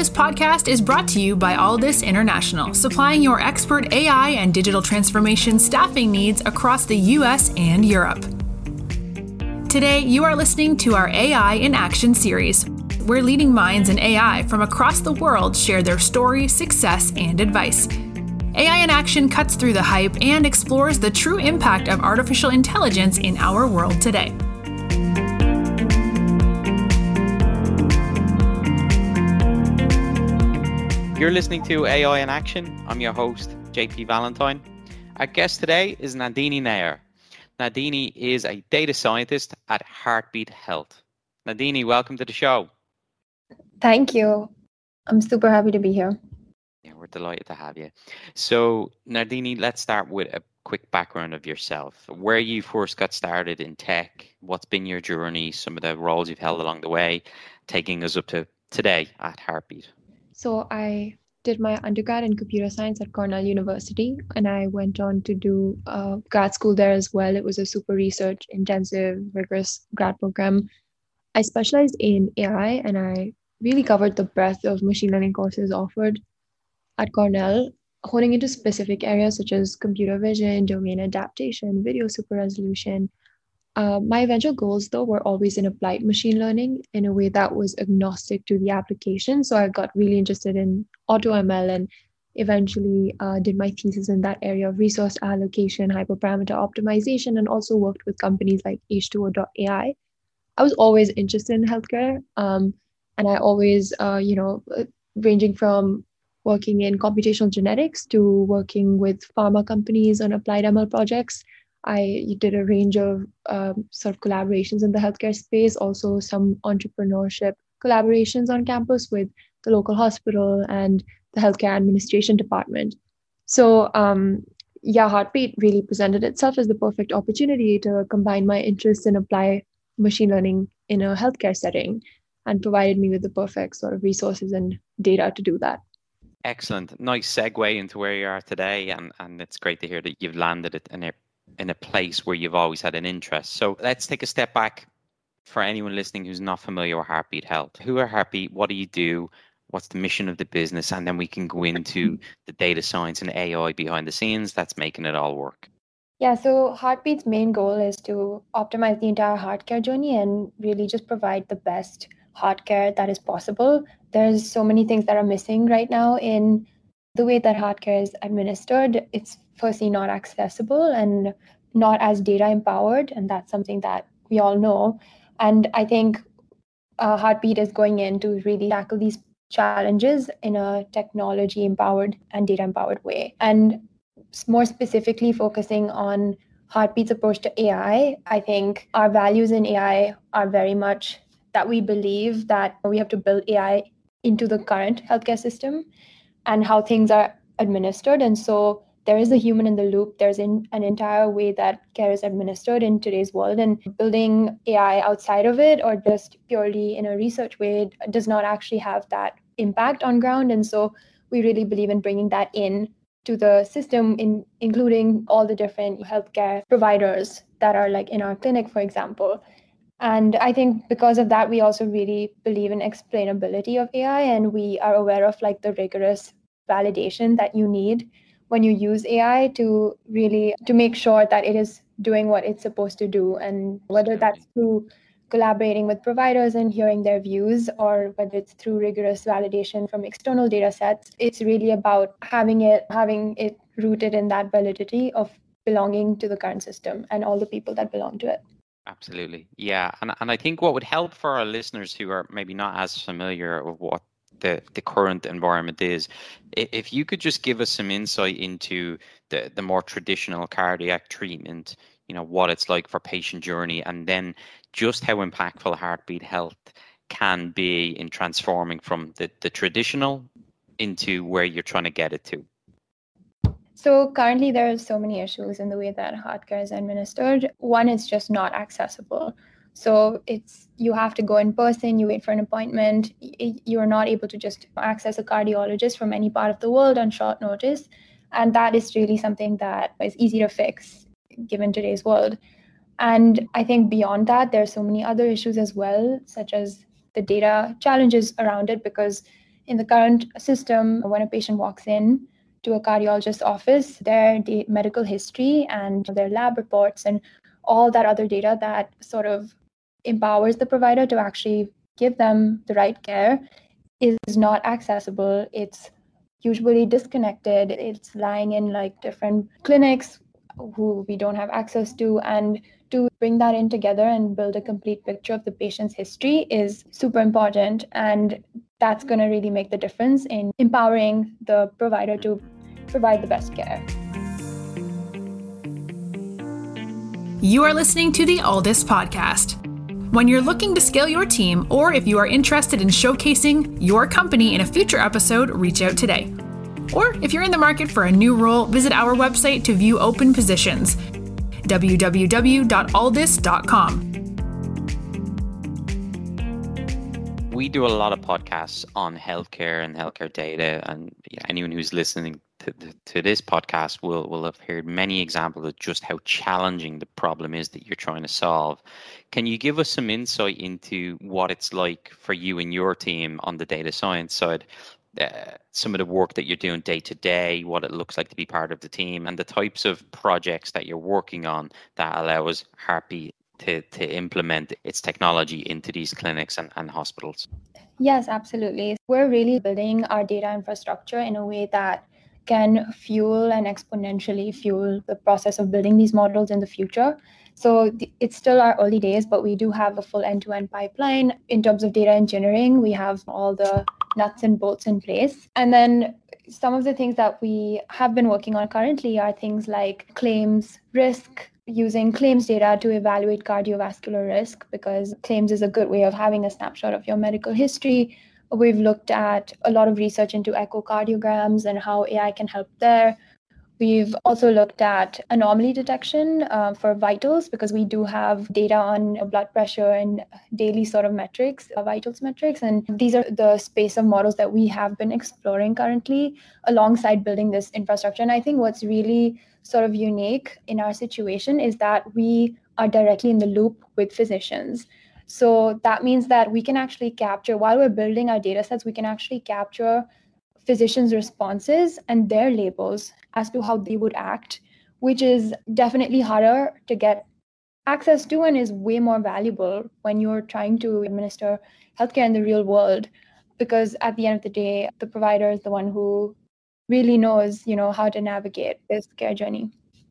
This podcast is brought to you by Aldis International, supplying your expert AI and digital transformation staffing needs across the US and Europe. Today, you are listening to our AI in Action series, where leading minds in AI from across the world share their story, success, and advice. AI in Action cuts through the hype and explores the true impact of artificial intelligence in our world today. You're listening to AI in Action. I'm your host, JP Valentine. Our guest today is Nadini Nair. Nadini is a data scientist at Heartbeat Health. Nadini, welcome to the show. Thank you. I'm super happy to be here. Yeah, we're delighted to have you. So, Nadini, let's start with a quick background of yourself. Where you first got started in tech, what's been your journey, some of the roles you've held along the way, taking us up to today at Heartbeat. So I did my undergrad in computer science at Cornell University, and I went on to do grad school there as well. It was a super research intensive, rigorous grad program. I specialized in AI, and I really covered the breadth of machine learning courses offered at Cornell, honing into specific areas such as computer vision, domain adaptation, video super resolution. My eventual goals, though, were always in applied machine learning in a way that was agnostic to the application. So I got really interested in AutoML and eventually did my thesis in that area of resource allocation, hyperparameter optimization, and also worked with companies like H2O.ai. I was always interested in healthcare, and I always, ranging from working in computational genetics to working with pharma companies on applied ML projects. I did a range of sort of collaborations in the healthcare space, also some entrepreneurship collaborations on campus with the local hospital and the healthcare administration department. So Heartbeat really presented itself as the perfect opportunity to combine my interest and apply machine learning in a healthcare setting, and provided me with the perfect sort of resources and data to do that. Excellent. Nice segue into where you are today. And it's great to hear that you've landed it in a place where you've always had an interest. So let's take a step back for anyone listening who's not familiar with Heartbeat Health. Who are Heartbeat? What do you do? What's the mission of the business? And then we can go into the data science and AI behind the scenes that's making it all work. Yeah, so Heartbeat's main goal is to optimize the entire heart care journey and really just provide the best heart care that is possible. There's so many things that are missing right now in the way that heart care is administered. It's firstly not accessible and not as data empowered, and that's something that we all know. And I think Heartbeat is going in to really tackle these challenges in a technology empowered and data empowered way. And more specifically focusing on Heartbeat's approach to AI, I think our values in AI are very much that we believe that we have to build AI into the current healthcare system and how things are administered. And so there is a human in the loop. There's an entire way that care is administered in today's world, and building AI outside of it or just purely in a research way does not actually have that impact on ground. And so we really believe in bringing that in to the system, including all the different healthcare providers that are like in our clinic, for example. And I think because of that, we also really believe in explainability of AI, and we are aware of like the rigorous validation that you need when you use AI to make sure that it is doing what it's supposed to do. And whether that's through collaborating with providers and hearing their views, or whether it's through rigorous validation from external data sets, it's really about having it rooted in that validity of belonging to the current system and all the people that belong to it. Absolutely. Yeah. And I think what would help for our listeners who are maybe not as familiar with what the current environment is, if you could just give us some insight into the more traditional cardiac treatment, what it's like for patient journey, and then just how impactful Heartbeat Health can be in transforming from the traditional into where you're trying to get it to. So currently there are so many issues in the way that heart care is administered. One is just not accessible. So you have to go in person, you wait for an appointment. You're not able to just access a cardiologist from any part of the world on short notice. And that is really something that is easy to fix given today's world. And I think beyond that, there are so many other issues as well, such as the data challenges around it, because in the current system, when a patient walks in to a cardiologist's office, their medical history and their lab reports and all that other data that sort of empowers the provider to actually give them the right care is not accessible. It's usually disconnected. It's lying in like different clinics who we don't have access to. And to bring that in together and build a complete picture of the patient's history is super important. And that's going to really make the difference in empowering the provider to provide the best care. You are listening to the Aldis Podcast. When you're looking to scale your team, or if you are interested in showcasing your company in a future episode, reach out today. Or if you're in the market for a new role, visit our website to view open positions, www.aldis.com. We do a lot of podcasts on healthcare and healthcare data, and anyone who's listening to this podcast will have heard many examples of just how challenging the problem is that you're trying to solve. Can you give us some insight into what it's like for you and your team on the data science side? Some of the work that you're doing day to day, what it looks like to be part of the team, and the types of projects that you're working on that allows Heartbeat to implement its technology into these clinics and hospitals. Yes, absolutely. We're really building our data infrastructure in a way that can fuel and exponentially fuel the process of building these models in the future. So it's still our early days, but we do have a full end-to-end pipeline. In terms of data engineering, we have all the nuts and bolts in place. And then some of the things that we have been working on currently are things like claims risk, using claims data to evaluate cardiovascular risk, because claims is a good way of having a snapshot of your medical history. We've looked at a lot of research into echocardiograms and how AI can help there. We've also looked at anomaly detection for vitals, because we do have data on blood pressure and daily sort of metrics, vitals metrics. And these are the space of models that we have been exploring currently alongside building this infrastructure. And I think what's really sort of unique in our situation is that we are directly in the loop with physicians. So that means that we can actually capture, while we're building our data sets, we can actually capture physicians' responses and their labels as to how they would act, which is definitely harder to get access to and is way more valuable when you're trying to administer healthcare in the real world. Because at the end of the day, the provider is the one who really knows, how to navigate this care journey.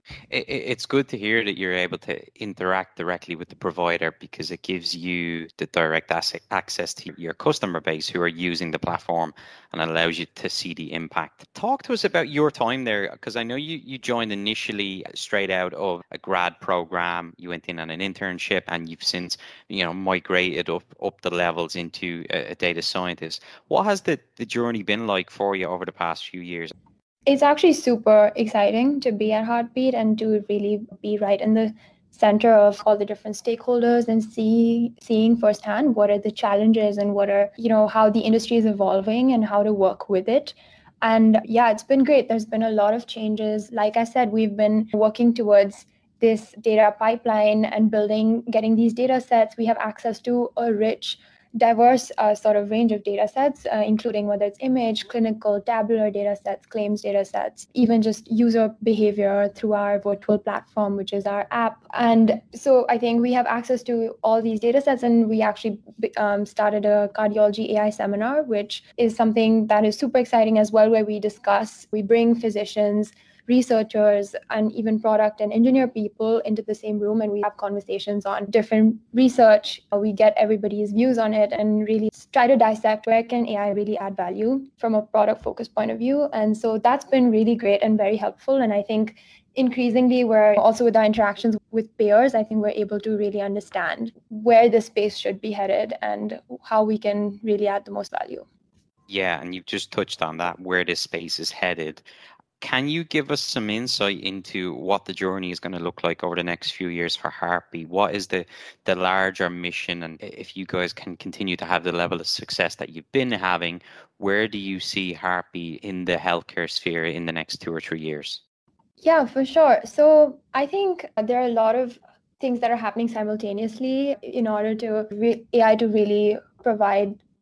It's good to hear that you're able to interact directly with the provider, because it gives you the direct access to your customer base who are using the platform, and allows you to see the impact. Talk to us about your time there, because I know you joined initially straight out of a grad program. You went in on an internship, and you've since migrated up the levels into a data scientist. What has the journey been like for you over the past few years? It's actually super exciting to be at Heartbeat and to really be right in the center of all the different stakeholders and seeing firsthand what are the challenges and what are, how the industry is evolving and how to work with it. And yeah, it's been great. There's been a lot of changes. Like I said, we've been working towards this data pipeline and getting these data sets. We have access to a rich, diverse sort of range of data sets, including whether it's image, clinical, tabular data sets, claims data sets, even just user behavior through our virtual platform, which is our app. And so I think we have access to all these data sets, and we actually started a cardiology AI seminar, which is something that is super exciting as well, where we bring physicians, researchers, and even product and engineer people into the same room, and we have conversations on different research. We get everybody's views on it and really try to dissect where can AI really add value from a product focused point of view. And so that's been really great and very helpful. And I think increasingly we're also, with our interactions with payers, I think we're able to really understand where the space should be headed and how we can really add the most value. Yeah, and you've just touched on that, where this space is headed. Can you give us some insight into what the journey is going to look like over the next few years for Heartbeat? What is the larger mission? And if you guys can continue to have the level of success that you've been having, where do you see Heartbeat in the healthcare sphere in the next 2 or 3 years? Yeah, for sure. So I think there are a lot of things that are happening simultaneously in order to AI to really provide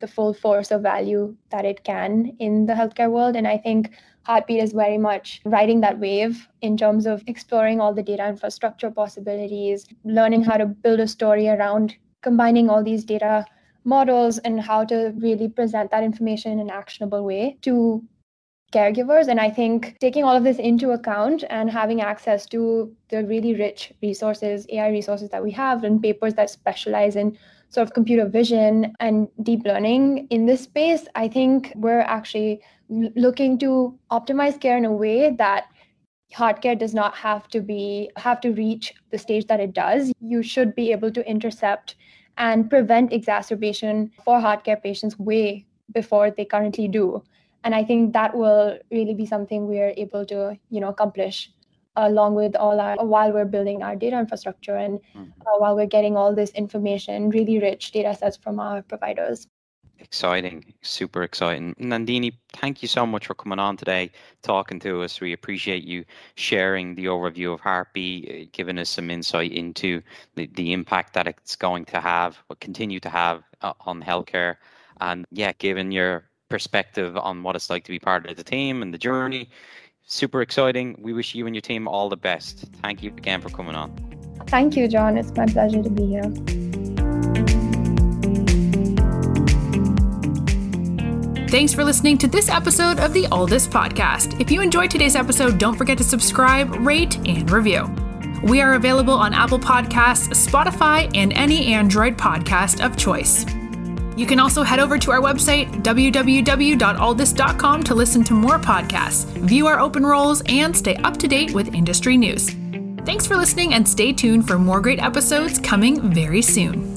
the full force of value that it can in the healthcare world. And I think Heartbeat is very much riding that wave in terms of exploring all the data infrastructure possibilities, learning how to build a story around combining all these data models and how to really present that information in an actionable way to caregivers. And I think taking all of this into account and having access to the really rich resources, AI resources that we have, and papers that specialize in sort of computer vision and deep learning in this space, I think we're actually looking to optimize care in a way that heart care does not have to reach the stage that it does. You should be able to intercept and prevent exacerbation for heart care patients way before they currently do. And I think that will really be something we're able to, accomplish along with while we're building our data infrastructure and while we're getting all this information, really rich data sets from our providers. Exciting, super exciting. Nandini, thank you so much for coming on today, talking to us. We appreciate you sharing the overview of Heartbeat, giving us some insight into the impact that it's going to have, will continue to have on healthcare. And given your perspective on what it's like to be part of the team and the journey, super exciting. We wish you and your team all the best. Thank you again for coming on. Thank you, John. It's my pleasure to be here. Thanks for listening to this episode of the Aldous Podcast. If you enjoyed today's episode, don't forget to subscribe, rate, and review. We are available on Apple Podcasts, Spotify, and any Android podcast of choice. You can also head over to our website, www.aldous.com, to listen to more podcasts, view our open roles, and stay up to date with industry news. Thanks for listening, and stay tuned for more great episodes coming very soon.